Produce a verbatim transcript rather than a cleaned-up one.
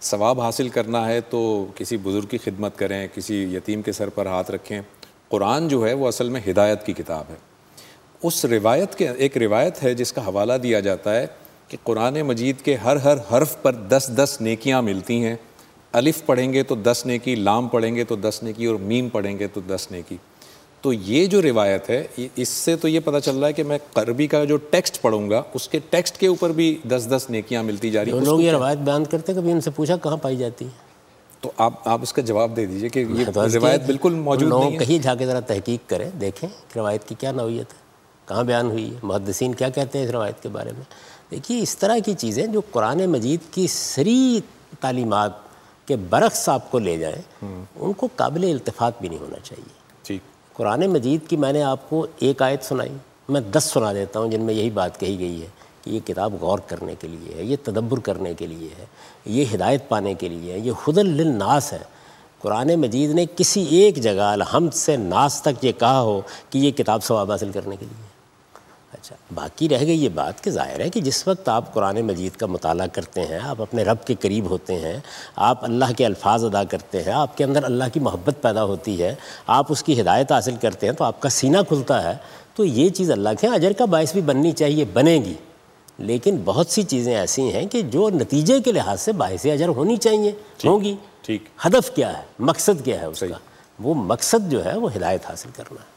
ثواب حاصل کرنا ہے تو کسی بزرگ کی خدمت کریں, کسی یتیم کے سر پر ہاتھ رکھیں. قرآن جو ہے وہ اصل میں ہدایت کی کتاب ہے. اس روایت کے ایک روایت ہے جس کا حوالہ دیا جاتا ہے کہ قرآن مجید کے ہر ہر حرف پر دس دس نیکیاں ملتی ہیں. الف پڑھیں گے تو دس نیکی, لام پڑھیں گے تو دس نیکی, اور میم پڑھیں گے تو دس نیکی. تو یہ جو روایت ہے اس سے تو یہ پتہ چل رہا ہے کہ میں عربی کا جو ٹیکسٹ پڑھوں گا اس کے ٹیکسٹ کے اوپر بھی دس دس نیکیاں ملتی جا رہی ہیں. لوگ یہ روایت بیان کرتے ہیں, کبھی ان سے پوچھا کہاں پائی جاتی ہے؟ تو آپ آپ اس کا جواب دے دیجئے کہ یہ روایت بالکل موجود نہیں ہے. کہیں جا کے ذرا تحقیق کریں, دیکھیں کہ روایت کی کیا نوعیت ہے, کہاں بیان ہوئی ہے, محدثین کیا کہتے ہیں اس روایت کے بارے میں. دیکھیے اس طرح کی چیزیں جو قرآن مجید کی صریح تعلیمات کے برعکس آپ کو لے جائیں, ان کو قابل التفات بھی نہیں ہونا چاہیے. ٹھیک. قرآن مجید کی میں نے آپ کو ایک آیت سنائی, میں دس سنا دیتا ہوں جن میں یہی بات کہی گئی ہے کہ یہ کتاب غور کرنے کے لیے ہے, یہ تدبر کرنے کے لیے ہے, یہ ہدایت پانے کے لیے ہے, یہ ہدی للناس ہے. قرآن مجید نے کسی ایک جگہ الحمد سے ناس تک یہ کہا ہو کہ یہ کتاب ثواب حاصل کرنے کے لیے ہے. اچھا, باقی رہ گئی یہ بات کہ ظاہر ہے کہ جس وقت آپ قرآن مجید کا مطالعہ کرتے ہیں, آپ اپنے رب کے قریب ہوتے ہیں, آپ اللہ کے الفاظ ادا کرتے ہیں, آپ کے اندر اللہ کی محبت پیدا ہوتی ہے, آپ اس کی ہدایت حاصل کرتے ہیں, تو آپ کا سینہ کھلتا ہے. تو یہ چیز اللہ کے اجر کا باعث بھی بننی چاہیے, بنے گی. لیکن بہت سی چیزیں ایسی ہیں کہ جو نتیجے کے لحاظ سے باعث اجر ہونی چاہیے, ہوں گی. ٹھیک. ہدف کیا ہے, مقصد کیا ہے اس کا؟ وہ مقصد جو ہے وہ ہدایت حاصل کرنا ہے.